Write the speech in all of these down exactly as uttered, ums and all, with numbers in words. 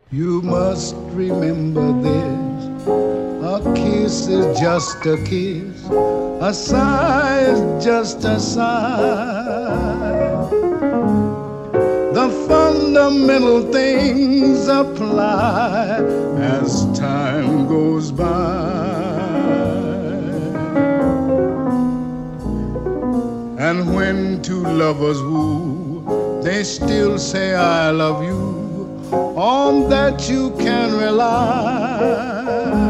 You must remember this. A kiss is just a kiss. A sigh is just a sigh. The fundamental things apply as time goes by. And when two lovers woo, they still say I love you. On that you can rely.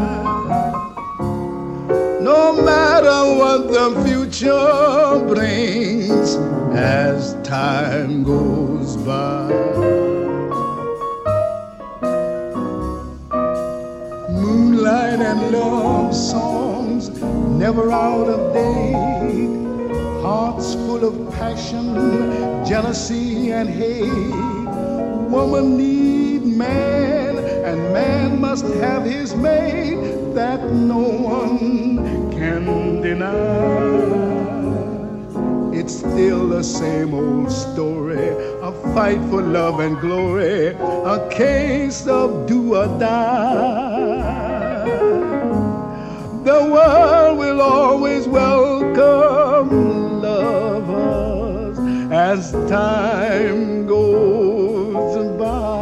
No matter what the future brings as time goes by. Moonlight and love songs never out of date. Hearts full of passion, jealousy and hate. Woman need man, and man must have his mate. That no one can deny. It's still the same old story, a fight for love and glory, a case of do or die. The world will always welcome lovers as time goes by.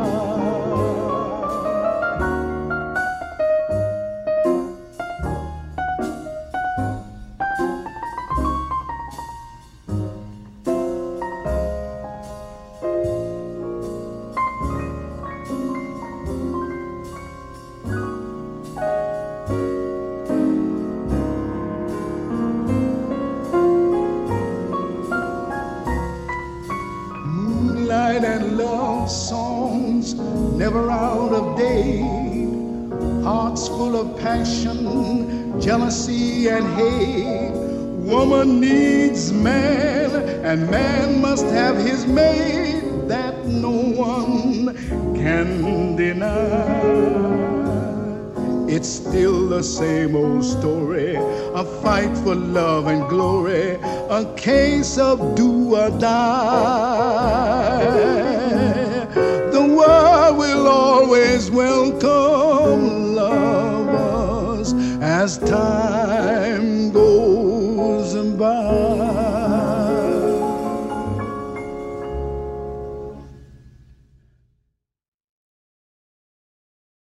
And love songs never out of date. Hearts full of passion, jealousy and hate. Woman needs man, and man must have his mate. That no one can deny. It's still the same old story, a fight for love and glory, a case of do or die. The world will always welcome lovers as time goes by.